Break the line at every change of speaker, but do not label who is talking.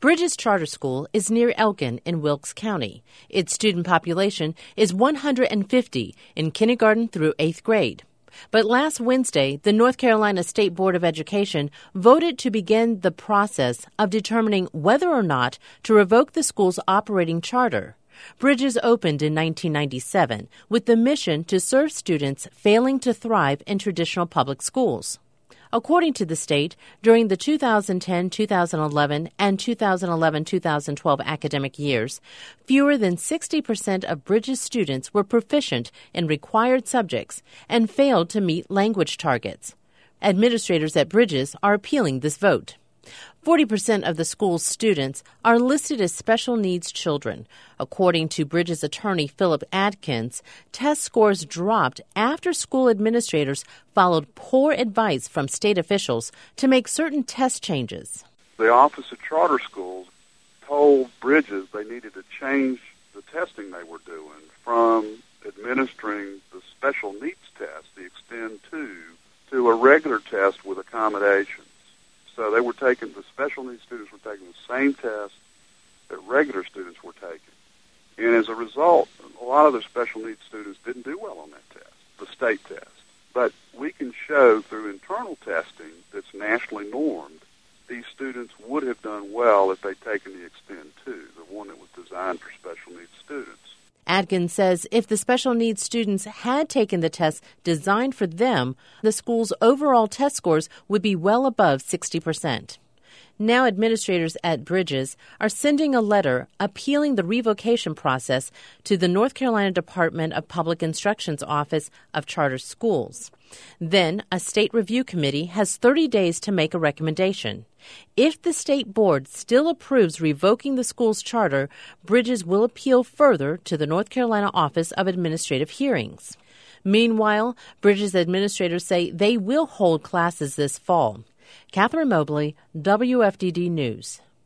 Bridges Charter School is near Elgin in Wilkes County. Its student population is 150 in kindergarten through 8th grade. But last Wednesday, the North Carolina State Board of Education voted to begin the process of determining whether or not to revoke the school's operating charter. Bridges opened in 1997 with the mission to serve students failing to thrive in traditional public schools. According to the state, during the 2010-2011 and 2011-2012 academic years, fewer than 60% of Bridges students were proficient in required subjects and failed to meet language targets. Administrators at Bridges are appealing this vote. 40% of the school's students are listed as special needs children. According to Bridges attorney Philip Adkins, test scores dropped after school administrators followed poor advice from state officials to make certain test changes.
The Office of Charter Schools told Bridges they needed to change the testing they were doing from administering the special needs test, the Extend 2, to a regular test with accommodations. So they were taking, the special needs students were taking the same test that regular students were taking. And as a result, a lot of the special needs students didn't do well on that test, the state test. But we can show through internal testing that's nationally normed, these students would have done well if they'd taken the Extend 2, the one that was designed for special needs students.
Adkins says if the special needs students had taken the test designed for them, the school's overall test scores would be well above 60%. Now administrators at Bridges are sending a letter appealing the revocation process to the North Carolina Department of Public Instruction's Office of Charter Schools. Then a state review committee has 30 days to make a recommendation. If the state board still approves revoking the school's charter, Bridges will appeal further to the North Carolina Office of Administrative Hearings. Meanwhile, Bridges administrators say they will hold classes this fall. Catherine Mobley, WFDD News.